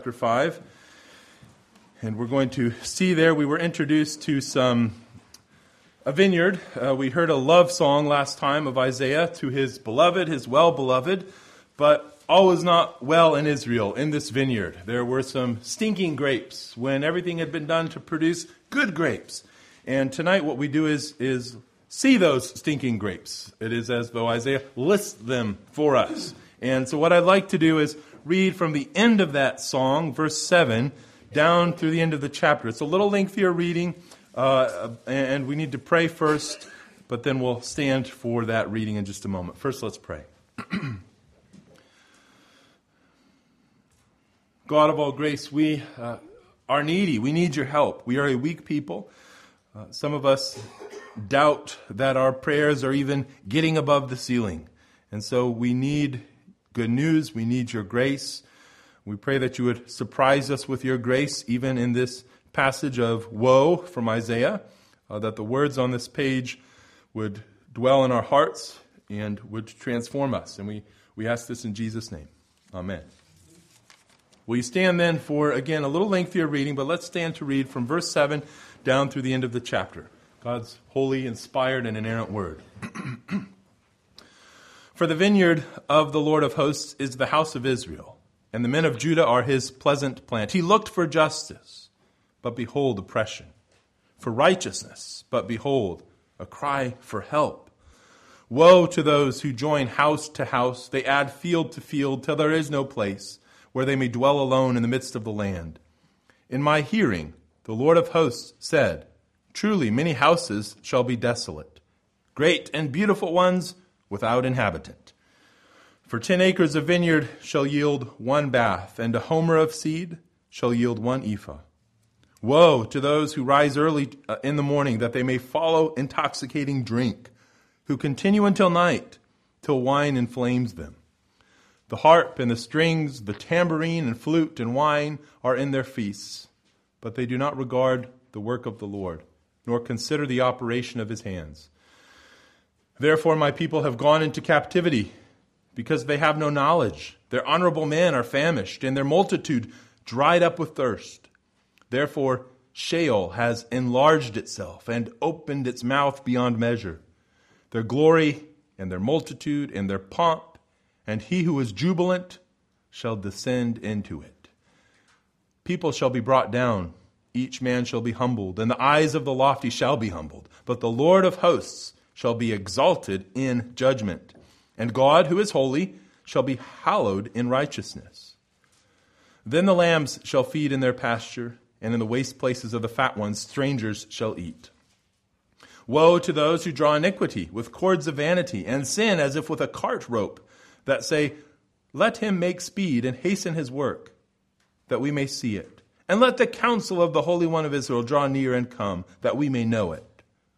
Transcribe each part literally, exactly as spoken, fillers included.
Chapter five, and we're going to see there we were introduced to some a vineyard. Uh, we heard a love song last time of Isaiah to his beloved, his well-beloved, but all was not well in Israel in this vineyard. There were some stinking grapes when everything had been done to produce good grapes. And tonight what we do is, is see those stinking grapes. It is as though Isaiah lists them for us. And so what I'd like to do is read from the end of that song, verse seven, down through the end of the chapter. It's a little lengthier reading, uh, and we need to pray first, but then we'll stand for that reading in just a moment. First, let's pray. God of all grace, we uh, are needy. We need your help. We are a weak people. Uh, some of us doubt that our prayers are even getting above the ceiling. And so we need good news. We need your grace. We pray that you would surprise us with your grace, even in this passage of woe from Isaiah, uh, that the words on this page would dwell in our hearts and would transform us. And we, we ask this in Jesus' name. Amen. Will you stand then for, again, a little lengthier reading, but let's stand to read from verse seven down through the end of the chapter. God's holy, inspired, and inerrant word. For the vineyard of the Lord of hosts is the house of Israel, and the men of Judah are his pleasant plant. He looked for justice, but behold, oppression. For righteousness, but behold, a cry for help. Woe to those who join house to house. They add field to field till there is no place where they may dwell alone in the midst of the land. In my hearing, the Lord of hosts said, truly many houses shall be desolate, great and beautiful ones without inhabitant. For ten acres of vineyard shall yield one bath, and a homer of seed shall yield one ephah. Woe to those who rise early in the morning, that they may follow intoxicating drink, who continue until night, till wine inflames them. The harp and the strings, the tambourine and flute and wine are in their feasts, but they do not regard the work of the Lord, nor consider the operation of his hands. Therefore my people have gone into captivity, because they have no knowledge. Their honorable men are famished, and their multitude dried up with thirst. Therefore Sheol has enlarged itself, and opened its mouth beyond measure. Their glory, and their multitude, and their pomp, and he who is jubilant shall descend into it. People shall be brought down, each man shall be humbled, and the eyes of the lofty shall be humbled. But the Lord of hosts shall be exalted in judgment, and God, who is holy, shall be hallowed in righteousness. Then the lambs shall feed in their pasture, and in the waste places of the fat ones strangers shall eat. Woe to those who draw iniquity with cords of vanity, and sin as if with a cart rope, that say, let him make speed and hasten his work, that we may see it. And let the counsel of the Holy One of Israel draw near and come, that we may know it.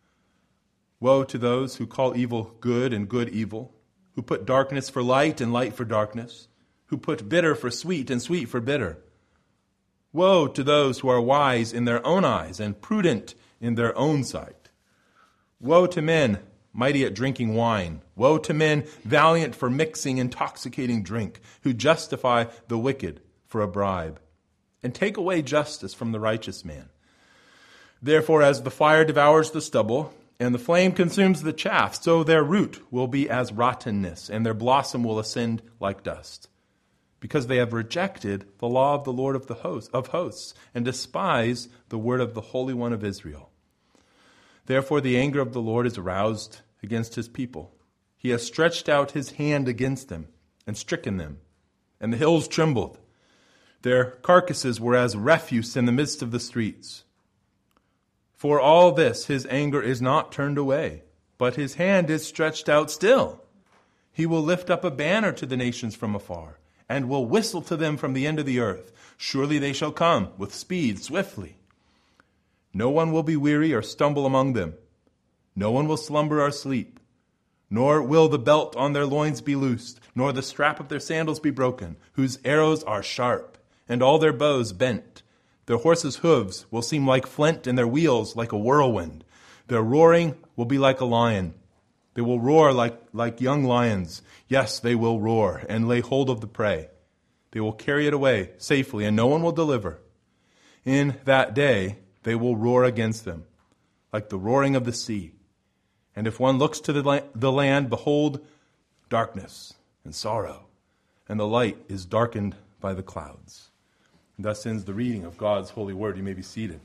Woe to those who call evil good and good evil, who put darkness for light and light for darkness, who put bitter for sweet and sweet for bitter. Woe to those who are wise in their own eyes and prudent in their own sight. Woe to men mighty at drinking wine. Woe to men valiant for mixing intoxicating drink, who justify the wicked for a bribe, and take away justice from the righteous man. Therefore, as the fire devours the stubble, and the flame consumes the chaff, so their root will be as rottenness, and their blossom will ascend like dust. Because they have rejected the law of the Lord of the host, of hosts, and despise the word of the Holy One of Israel. Therefore the anger of the Lord is aroused against his people. He has stretched out his hand against them, and stricken them, and the hills trembled. Their carcasses were as refuse in the midst of the streets. For all this, his anger is not turned away, but his hand is stretched out still. He will lift up a banner to the nations from afar, and will whistle to them from the end of the earth. Surely they shall come with speed swiftly. No one will be weary or stumble among them. No one will slumber or sleep. Nor will the belt on their loins be loosed, nor the strap of their sandals be broken, whose arrows are sharp, and all their bows bent. Their horses' hooves will seem like flint, and their wheels like a whirlwind. Their roaring will be like a lion. They will roar like, like young lions. Yes, they will roar and lay hold of the prey. They will carry it away safely, and no one will deliver. In that day, they will roar against them, like the roaring of the sea. And if one looks to the, la- the land, behold, darkness and sorrow, and the light is darkened by the clouds. And thus ends the reading of God's holy word. You may be seated.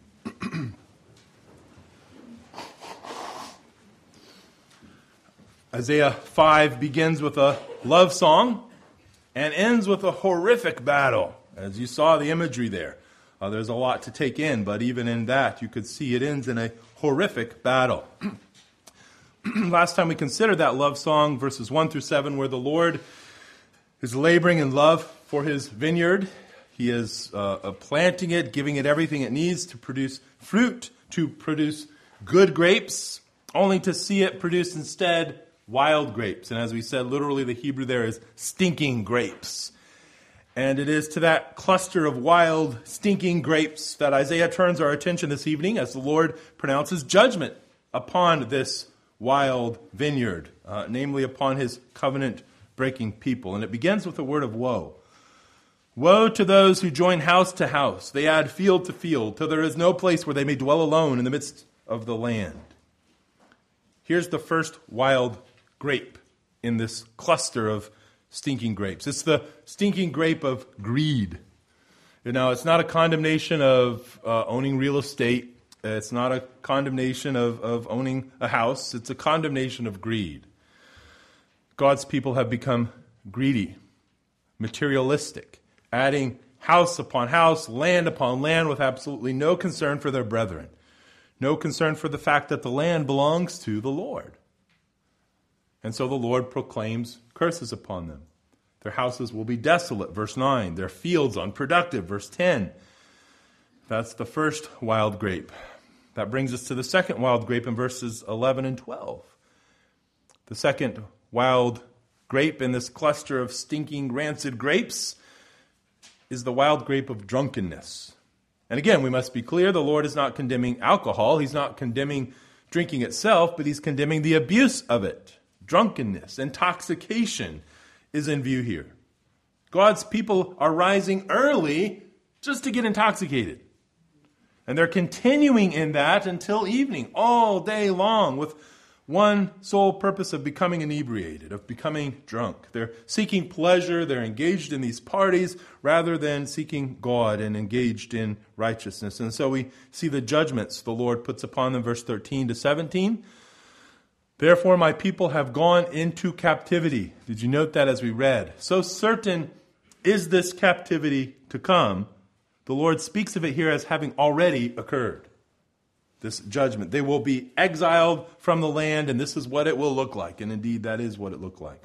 Isaiah five begins with a love song and ends with a horrific battle. As you saw the imagery there, uh, there's a lot to take in, but even in that, you could see it ends in a horrific battle. Last time we considered that love song, verses one through seven, where the Lord is laboring in love for his vineyard. He is uh, planting it, giving it everything it needs to produce fruit, to produce good grapes, only to see it produce instead wild grapes. And as we said, literally the Hebrew there is stinking grapes. And it is to that cluster of wild, stinking grapes that Isaiah turns our attention this evening as the Lord pronounces judgment upon this wild vineyard, uh, namely upon his covenant-breaking people. And it begins with a word of woe. Woe to those who join house to house. They add field to field, till there is no place where they may dwell alone in the midst of the land. Here's the first wild grape in this cluster of stinking grapes. It's the stinking grape of greed. You know, it's not a condemnation of uh, owning real estate. It's not a condemnation of, of owning a house. It's a condemnation of greed. God's people have become greedy, materialistic, adding house upon house, land upon land with absolutely no concern for their brethren. No concern for the fact that the land belongs to the Lord. And so the Lord proclaims curses upon them. Their houses will be desolate, verse nine. Their fields unproductive, verse ten. That's the first wild grape. That brings us to the second wild grape in verses eleven and twelve. The second wild grape in this cluster of stinking, rancid grapes is the wild grape of drunkenness. And again, we must be clear, the Lord is not condemning alcohol. He's not condemning drinking itself, but he's condemning the abuse of it. Drunkenness, intoxication is in view here. God's people are rising early just to get intoxicated. And they're continuing in that until evening, all day long, with one sole purpose of becoming inebriated, of becoming drunk. They're seeking pleasure, they're engaged in these parties, rather than seeking God and engaged in righteousness. And so we see the judgments the Lord puts upon them, verse thirteen to seventeen. Therefore my people have gone into captivity. Did you note that as we read? So certain is this captivity to come. The Lord speaks of it here as having already occurred. This judgment. They will be exiled from the land, and this is what it will look like. And indeed, that is what it looked like.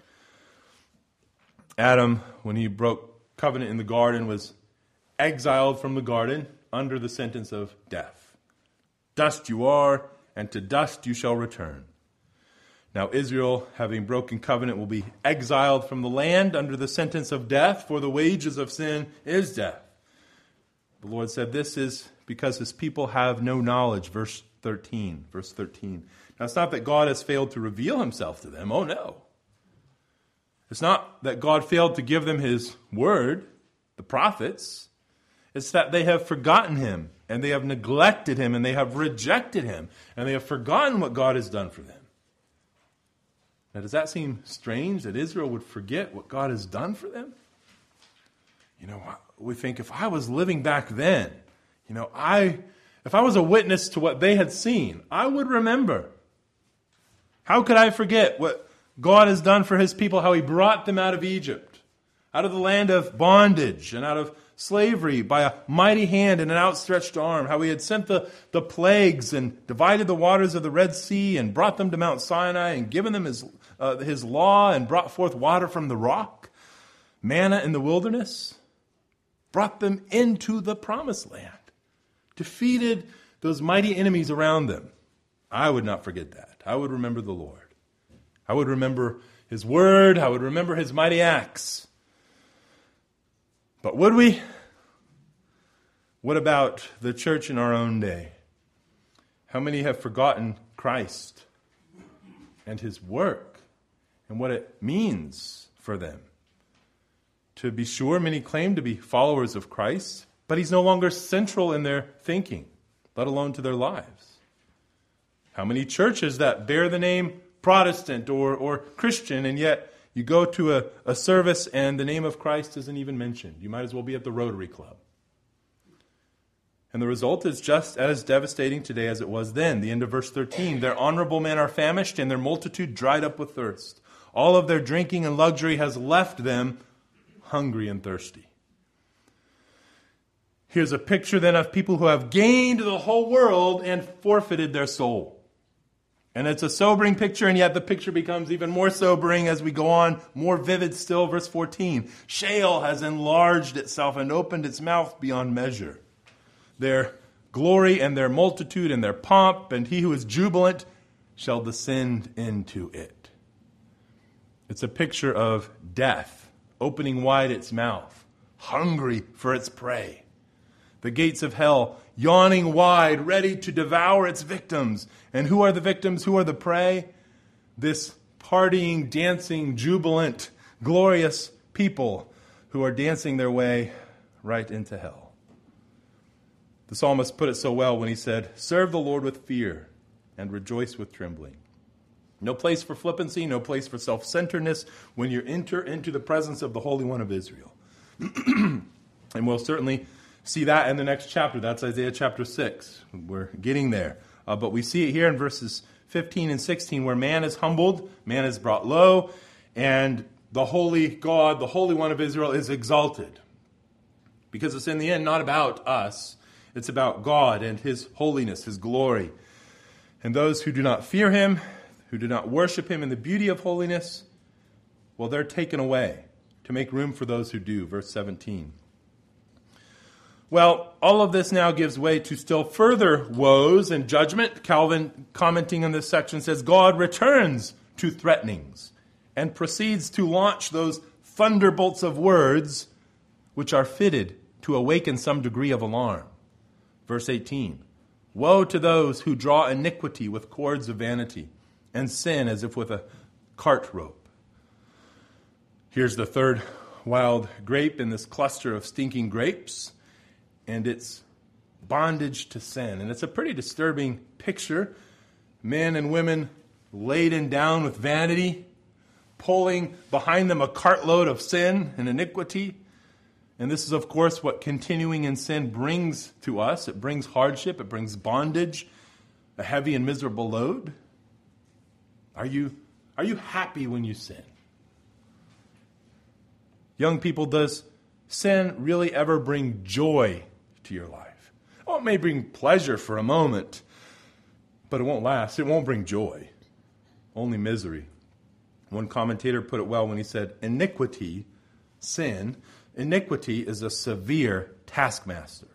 Adam, when he broke covenant in the garden, was exiled from the garden under the sentence of death. Dust you are, and to dust you shall return. Now Israel, having broken covenant, will be exiled from the land under the sentence of death, for the wages of sin is death. The Lord said this is because his people have no knowledge, verse thirteen. Verse thirteen. Now it's not that God has failed to reveal himself to them. Oh no. It's not that God failed to give them his word, the prophets. It's that they have forgotten him, and they have neglected him, and they have rejected him, and they have forgotten what God has done for them. Now, does that seem strange that Israel would forget what God has done for them? You know, we think if I was living back then, you know, I, if I was a witness to what they had seen, I would remember. How could I forget what God has done for his people, how he brought them out of Egypt, out of the land of bondage and out of slavery by a mighty hand and an outstretched arm, how he had sent the, the plagues and divided the waters of the Red Sea and brought them to Mount Sinai and given them his, uh, his law and brought forth water from the rock, manna in the wilderness, brought them into the promised land, defeated those mighty enemies around them. I would not forget that. I would remember the Lord. I would remember his word. I would remember his mighty acts. But would we? What about the church in our own day? How many have forgotten Christ and his work and what it means for them? To be sure, many claim to be followers of Christ, but he's no longer central in their thinking, let alone to their lives. How many churches that bear the name Protestant or, or Christian, and yet you go to a, a service and the name of Christ isn't even mentioned. You might as well be at the Rotary Club. And the result is just as devastating today as it was then. The end of verse thirteen, their honorable men are famished and their multitude dried up with thirst. All of their drinking and luxury has left them hungry and thirsty. Here's a picture then of people who have gained the whole world and forfeited their soul. And it's a sobering picture, and yet the picture becomes even more sobering as we go on, more vivid still. Verse fourteen, Sheol has enlarged itself and opened its mouth beyond measure. Their glory and their multitude and their pomp, and he who is jubilant shall descend into it. It's a picture of death, opening wide its mouth, hungry for its prey. The gates of hell yawning wide, ready to devour its victims. And who are the victims? Who are the prey? This partying, dancing, jubilant, glorious people who are dancing their way right into hell. The psalmist put it so well when he said, serve the Lord with fear and rejoice with trembling. No place for flippancy, no place for self-centeredness when you enter into the presence of the Holy One of Israel. And we'll certainly see that in the next chapter. That's Isaiah chapter six. We're getting there. Uh, but we see it here in verses fifteen and sixteen where man is humbled, man is brought low, and the holy God, the Holy One of Israel, is exalted. Because it's in the end not about us. It's about God and his holiness, his glory. And those who do not fear him, who do not worship him in the beauty of holiness, well, they're taken away to make room for those who do. Verse seventeen. Well, all of this now gives way to still further woes and judgment. Calvin, commenting on this section, says, God returns to threatenings and proceeds to launch those thunderbolts of words which are fitted to awaken some degree of alarm. Verse eighteen, woe to those who draw iniquity with cords of vanity and sin as if with a cart rope. Here's the third wild grape in this cluster of stinking grapes, and it's bondage to sin. And it's a pretty disturbing picture. Men and women laden down with vanity, pulling behind them a cartload of sin and iniquity. And this is, of course, what continuing in sin brings to us. It brings hardship. It brings bondage, a heavy and miserable load. Are you, are you happy when you sin? Young people, does sin really ever bring joy to your life? Oh, it may bring pleasure for a moment, but it won't last. It won't bring joy, only misery. One commentator put it well when he said, iniquity, sin, iniquity is a severe taskmaster.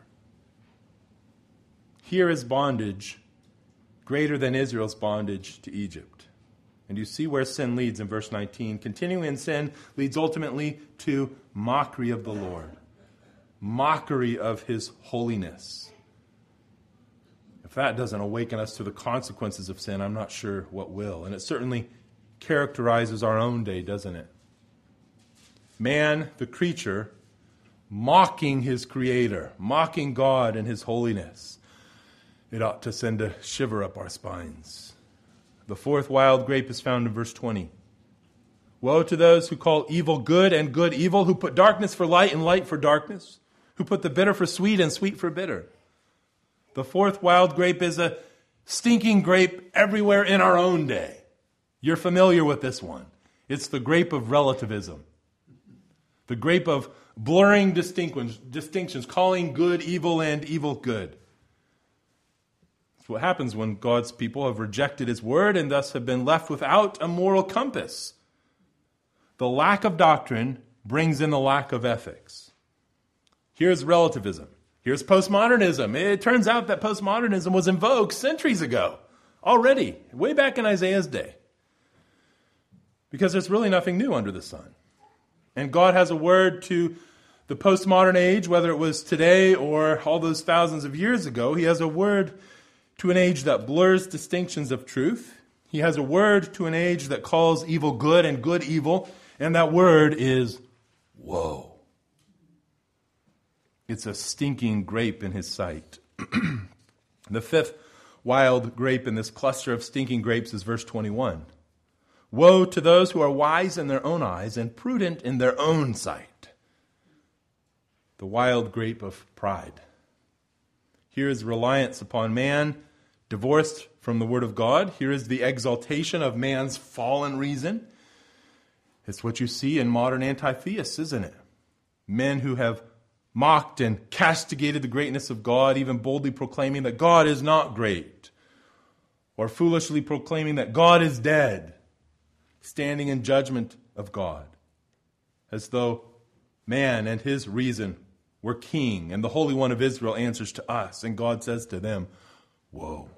Here is bondage greater than Israel's bondage to Egypt. And you see where sin leads in verse nineteen. Continuing in sin leads ultimately to mockery of the Lord. Mockery of his holiness. If that doesn't awaken us to the consequences of sin, I'm not sure what will. And it certainly characterizes our own day, doesn't it? Man, the creature, mocking his Creator, mocking God and his holiness. It ought to send a shiver up our spines. The fourth wild grape is found in verse twenty. Woe to those who call evil good and good evil, who put darkness for light and light for darkness, who put the bitter for sweet and sweet for bitter. The fourth wild grape is a stinking grape everywhere in our own day. You're familiar with this one. It's the grape of relativism. The grape of blurring distinctions, calling good evil and evil good. That's what happens when God's people have rejected his word and thus have been left without a moral compass. The lack of doctrine brings in the lack of ethics. Here's relativism. Here's postmodernism. It turns out that postmodernism was in vogue centuries ago, already, way back in Isaiah's day. Because there's really nothing new under the sun. And God has a word to the postmodern age, whether it was today or all those thousands of years ago. He has a word to an age that blurs distinctions of truth. He has a word to an age that calls evil good and good evil. And that word is woe. It's a stinking grape in his sight. The fifth wild grape in this cluster of stinking grapes is verse twenty-one. Woe to those who are wise in their own eyes and prudent in their own sight. The wild grape of pride. Here is reliance upon man, divorced from the Word of God. Here is the exaltation of man's fallen reason. It's what you see in modern anti-theists, isn't it? Men who have mocked and castigated the greatness of God, even boldly proclaiming that God is not great, or foolishly proclaiming that God is dead, standing in judgment of God, as though man and his reason were king, and the Holy One of Israel answers to us, and God says to them, woe.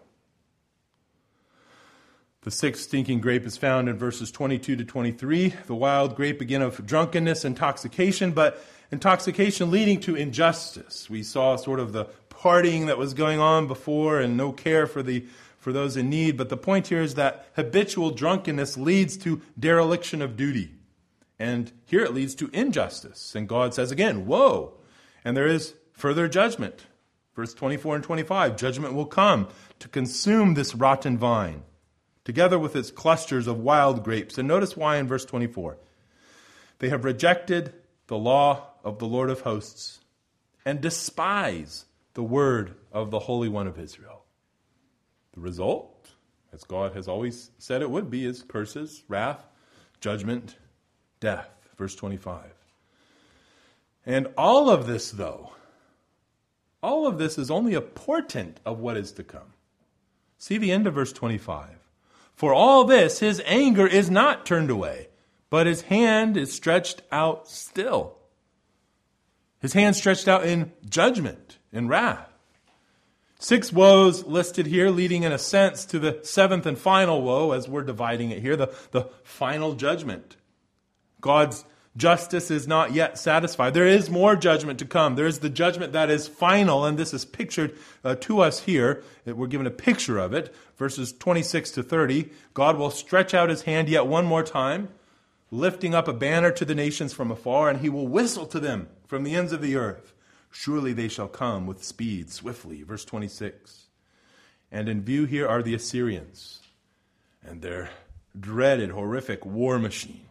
The sixth stinking grape is found in verses twenty-two to twenty-three, the wild grape again of drunkenness, intoxication, but intoxication leading to injustice. We saw sort of the partying that was going on before and no care for the for those in need, but the point here is that habitual drunkenness leads to dereliction of duty. And here it leads to injustice. And God says again, woe. And there is further judgment. Verse twenty-four and twenty-five, judgment will come to consume this rotten vine, together with its clusters of wild grapes. And notice why in verse twenty-four. They have rejected the law of the Lord of hosts and despise the word of the Holy One of Israel. The result, as God has always said it would be, is curses, wrath, judgment, death. Verse twenty-five. And all of this, though, all of this is only a portent of what is to come. See the end of verse twenty-five. For all this, his anger is not turned away, but his hand is stretched out still. His hand stretched out in judgment, in wrath. Six woes listed here, leading in a sense to the seventh and final woe, as we're dividing it here, the, the final judgment. God's justice is not yet satisfied. There is more judgment to come. There is the judgment that is final, and this is pictured uh, to us here. We're given a picture of it. Verses twenty-six to thirty, God will stretch out his hand yet one more time, lifting up a banner to the nations from afar, and he will whistle to them from the ends of the earth. Surely they shall come with speed, swiftly. Verse twenty-six. And in view here are the Assyrians and their dreaded, horrific war machine.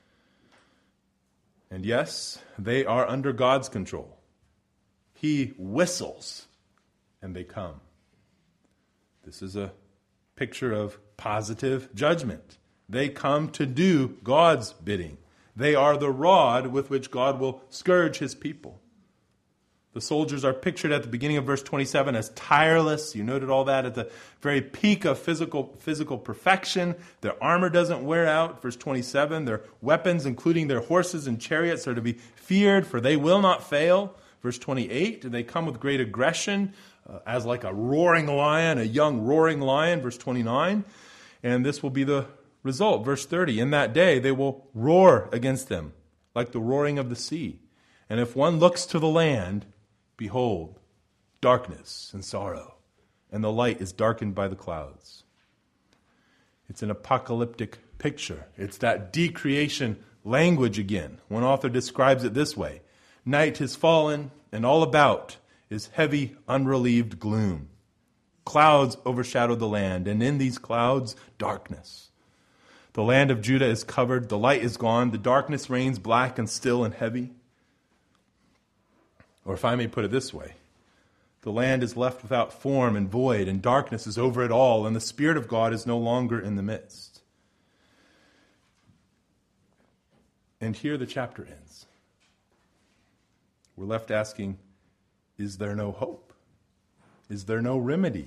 And yes, they are under God's control. He whistles, and they come. This is a picture of positive judgment. They come to do God's bidding. They are the rod with which God will scourge his people. The soldiers are pictured at the beginning of verse twenty-seven as tireless. You noted all that at the very peak of physical, physical perfection. Their armor doesn't wear out. Verse twenty-seven, their weapons, including their horses and chariots, are to be feared, for they will not fail. Verse twenty-eight, they come with great aggression, uh, as like a roaring lion, a young roaring lion. Verse twenty-nine, and this will be the result. Verse thirty, in that day they will roar against them like the roaring of the sea. And if one looks to the land, behold, darkness and sorrow, and the light is darkened by the clouds. It's an apocalyptic picture. It's that decreation language again. One author describes it this way. Night has fallen, and all about is heavy, unrelieved gloom. Clouds overshadow the land, and in these clouds, darkness. The land of Judah is covered, the light is gone, the darkness reigns black and still and heavy. Or if I may put it this way, the land is left without form and void, and darkness is over it all, and the Spirit of God is no longer in the midst. And here the chapter ends. We're left asking, is there no hope? Is there no remedy?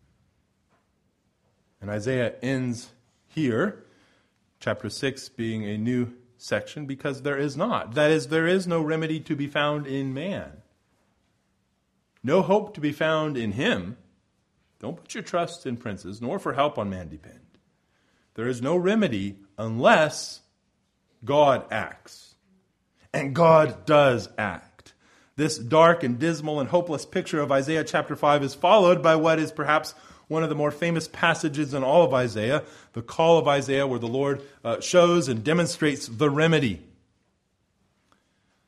And Isaiah ends here, chapter six being a new section, because there is not. That is, there is no remedy to be found in man. No hope to be found in him. Don't put your trust in princes, nor for help on man depend. There is no remedy unless God acts. And God does act. This dark and dismal and hopeless picture of Isaiah chapter five is followed by what is perhaps one of the more famous passages in all of Isaiah, the call of Isaiah, where the Lord uh, shows and demonstrates the remedy.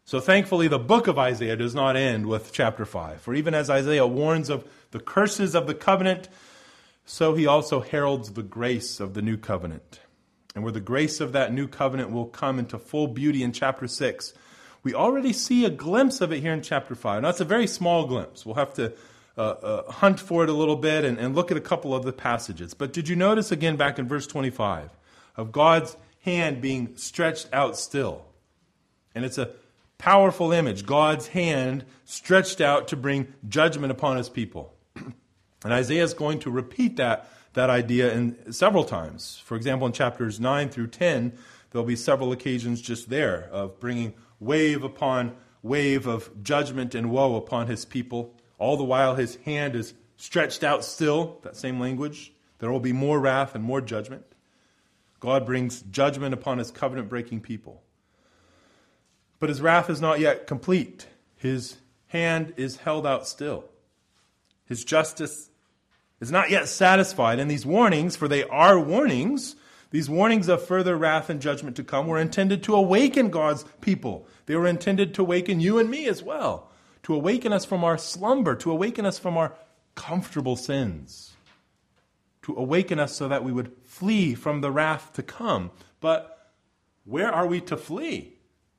So thankfully, the book of Isaiah does not end with chapter five. For even as Isaiah warns of the curses of the covenant, so he also heralds the grace of the new covenant. And where the grace of that new covenant will come into full beauty in chapter six, we already see a glimpse of it here in chapter five. Now, it's a very small glimpse. We'll have to uh, uh, hunt for it a little bit and, and look at a couple of the passages. But did you notice again back in verse twenty-five of God's hand being stretched out still? And it's a powerful image, God's hand stretched out to bring judgment upon his people. And Isaiah is going to repeat that, that idea in several times. For example, in chapters nine through ten, there'll be several occasions just there of bringing wave upon wave of judgment and woe upon his people. All the while his hand is stretched out still, that same language. There will be more wrath and more judgment. God brings judgment upon his covenant-breaking people. But his wrath is not yet complete. His hand is held out still. His justice is not yet satisfied. And these warnings, for they are warnings, these warnings of further wrath and judgment to come were intended to awaken God's people. They were intended to awaken you and me as well. To awaken us from our slumber. To awaken us from our comfortable sins. To awaken us so that we would flee from the wrath to come. But where are we to flee?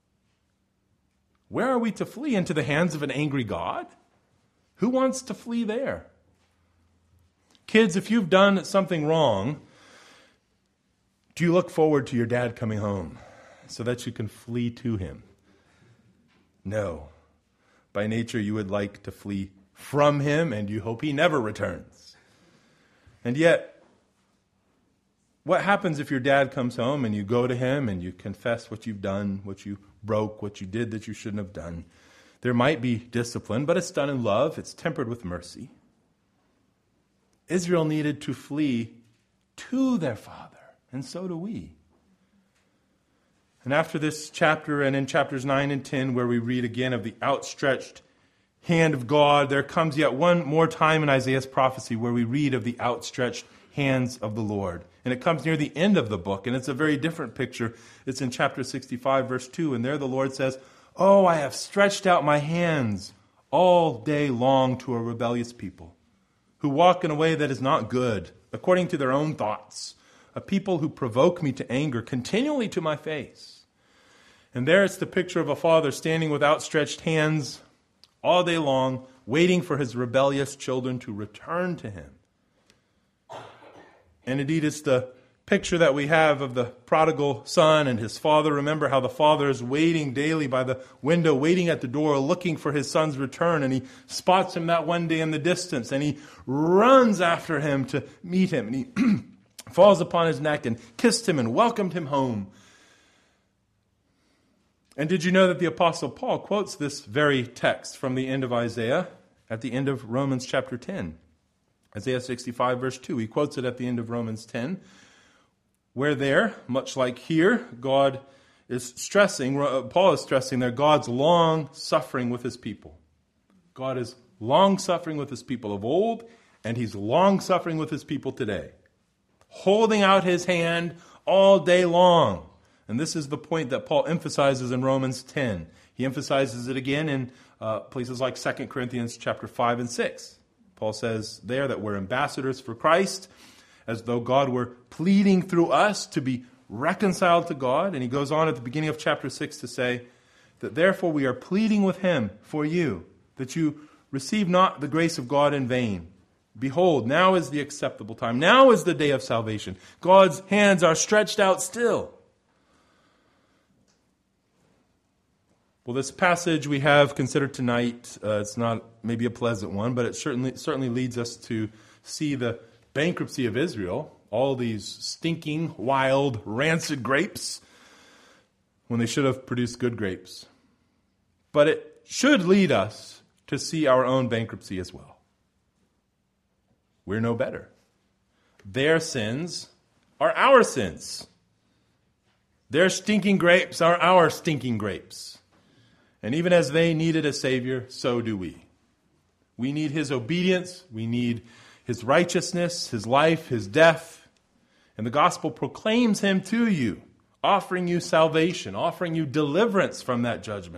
Where are we to flee? Into the hands of an angry God? Who wants to flee there? Kids, if you've done something wrong, do you look forward to your dad coming home so that you can flee to him? No. By nature, you would like to flee from him, and you hope he never returns. And yet, what happens if your dad comes home and you go to him and you confess what you've done, what you broke, what you did that you shouldn't have done? There might be discipline, but it's done in love. It's tempered with mercy. Israel needed to flee to their father, and so do we. And after this chapter, and in chapters nine and ten, where we read again of the outstretched hand of God, there comes yet one more time in Isaiah's prophecy where we read of the outstretched hands of the Lord. And it comes near the end of the book, and it's a very different picture. It's in chapter sixty-five, verse two, and there the Lord says, "Oh, I have stretched out my hands all day long to a rebellious people, who walk in a way that is not good, according to their own thoughts, a people who provoke me to anger continually to my face." And there it's the picture of a father standing with outstretched hands all day long, waiting for his rebellious children to return to him. And indeed, it's the picture that we have of the prodigal son and his father. Remember how the father is waiting daily by the window, waiting at the door, looking for his son's return. And he spots him that one day in the distance, and he runs after him to meet him. And he falls upon his neck and kissed him and welcomed him home. And did you know that the Apostle Paul quotes this very text from the end of Isaiah at the end of Romans chapter ten? Isaiah sixty-five, verse two. He quotes it at the end of Romans ten, where there, much like here, God is stressing, Paul is stressing there, God's long suffering with his people. God is long suffering with his people of old, and he's long suffering with his people today. Holding out his hand all day long. And this is the point that Paul emphasizes in Romans ten. He emphasizes it again in uh, places like Second Corinthians chapter five and six. Paul says there that we're ambassadors for Christ, as though God were pleading through us to be reconciled to God. And he goes on at the beginning of chapter six to say that therefore we are pleading with him for you, that you receive not the grace of God in vain. Behold, now is the acceptable time. Now is the day of salvation. God's hands are stretched out still. Well, this passage we have considered tonight, uh, it's not maybe a pleasant one, but it certainly certainly leads us to see the bankruptcy of Israel, all these stinking, wild, rancid grapes, when they should have produced good grapes. But it should lead us to see our own bankruptcy as well. We're no better. Their sins are our sins. Their stinking grapes are our stinking grapes. And even as they needed a Savior, so do we. We need his obedience. We need his righteousness, his life, his death. And the gospel proclaims him to you, offering you salvation, offering you deliverance from that judgment,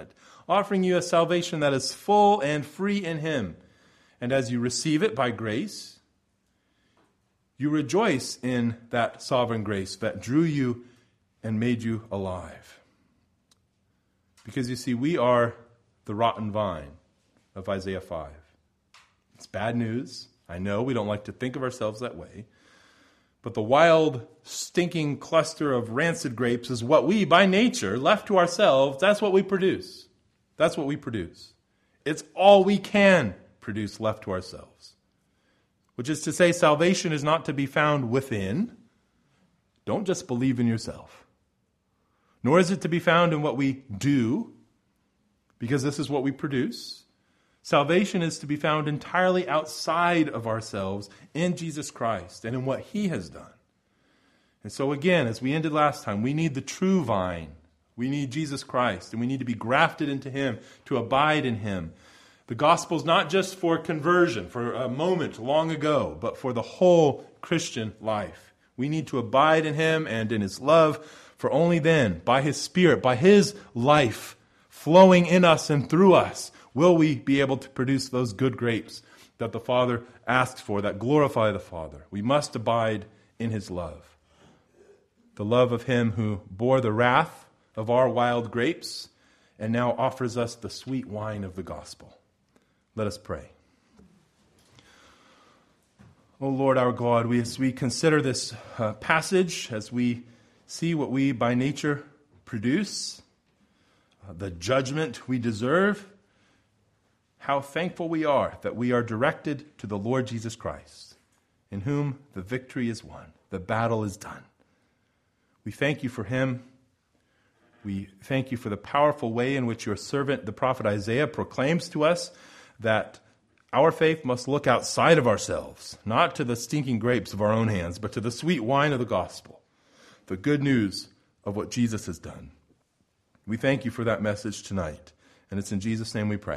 offering you a salvation that is full and free in him. And as you receive it by grace, you rejoice in that sovereign grace that drew you and made you alive. Because you see, we are the rotten vine of Isaiah five. It's bad news. I know we don't like to think of ourselves that way. But the wild, stinking cluster of rancid grapes is what we, by nature, left to ourselves, that's what we produce. That's what we produce. It's all we can produce left to ourselves. Which is to say, salvation is not to be found within. Don't just believe in yourself. Nor is it to be found in what we do, because this is what we produce. Salvation is to be found entirely outside of ourselves in Jesus Christ and in what he has done. And so again, as we ended last time, we need the true vine. We need Jesus Christ, and we need to be grafted into him, to abide in him. The gospel is not just for conversion, for a moment long ago, but for the whole Christian life. We need to abide in him and in his love, for only then, by his Spirit, by his life flowing in us and through us, will we be able to produce those good grapes that the Father asks for, that glorify the Father. We must abide in his love. The love of him who bore the wrath of our wild grapes and now offers us the sweet wine of the gospel. Let us pray. O Lord our God, we, as we consider this uh, passage, as we see what we by nature produce, uh, the judgment we deserve, how thankful we are that we are directed to the Lord Jesus Christ, in whom the victory is won, the battle is done. We thank you for him. We thank you for the powerful way in which your servant, the prophet Isaiah, proclaims to us that our faith must look outside of ourselves, not to the stinking grapes of our own hands, but to the sweet wine of the gospel, the good news of what Jesus has done. We thank you for that message tonight, and it's in Jesus' name we pray.